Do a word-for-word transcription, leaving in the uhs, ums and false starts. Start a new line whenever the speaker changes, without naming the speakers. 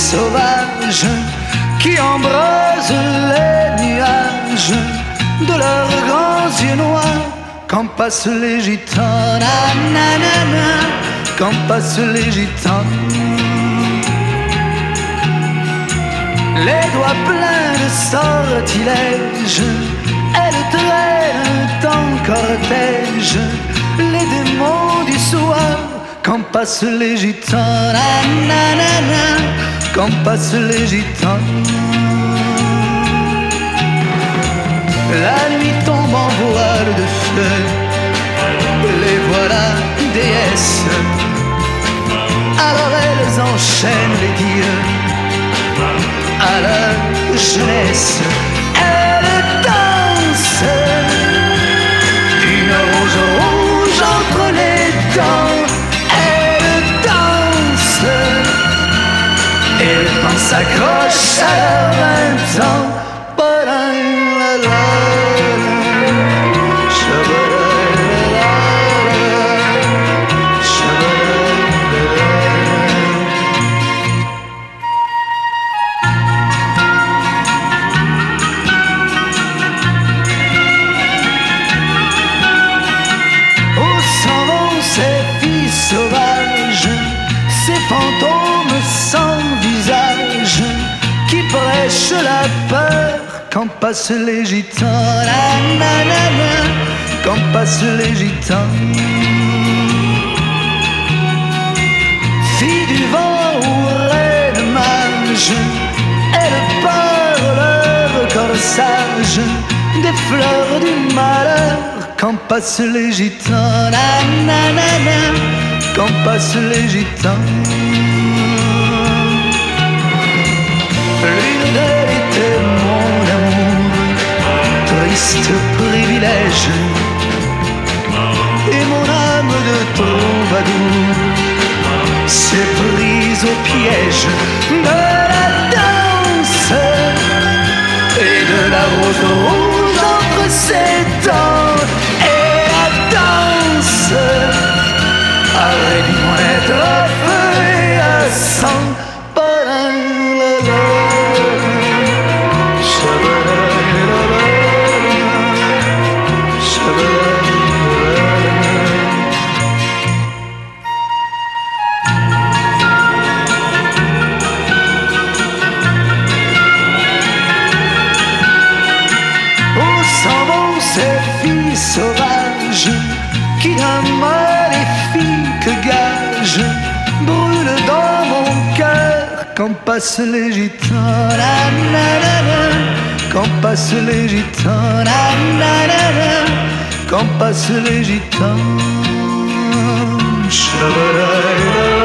sauvages qui embrasent les nuages de leurs grands yeux noirs. Quand passent les gitans, nanana, quand passent les gitans, les doigts pleins de sortilèges, elles traînent en cortège les démons du soir. Quand passent les gitans, nanana, quand passent les gitans, la nuit tombe en voile de feu, les voilà déesses. Alors elles enchaînent les dieux à leur jeunesse. Elles dansent une rose rouge entre les dents. Elles dansent et le temps s'accroche à leur vingt ans. Sauvages, ces fantômes sans visage qui prêchent la peur. Quand passent les gitans, nanana, quand passent les gitans, filles du vent ou reines mages, elles parlent leur corsage des fleurs du malheur. Quand passent les gitans, nanana, quand passent les gitans, l'une d'elles était mon amour, triste privilège, et mon âme de troubadour s'est prise au piège de la danse et de la rose rouge entre ses dents. Et la danse a réduit mon être à feu et à sang. Où s'en vont ces filles sauvages qui d'un maléfique gage brûlent dans mon cœur? Quand passent les gitans, nanana, quand passent les gitans, nanana, quand passent les gitans, shabada.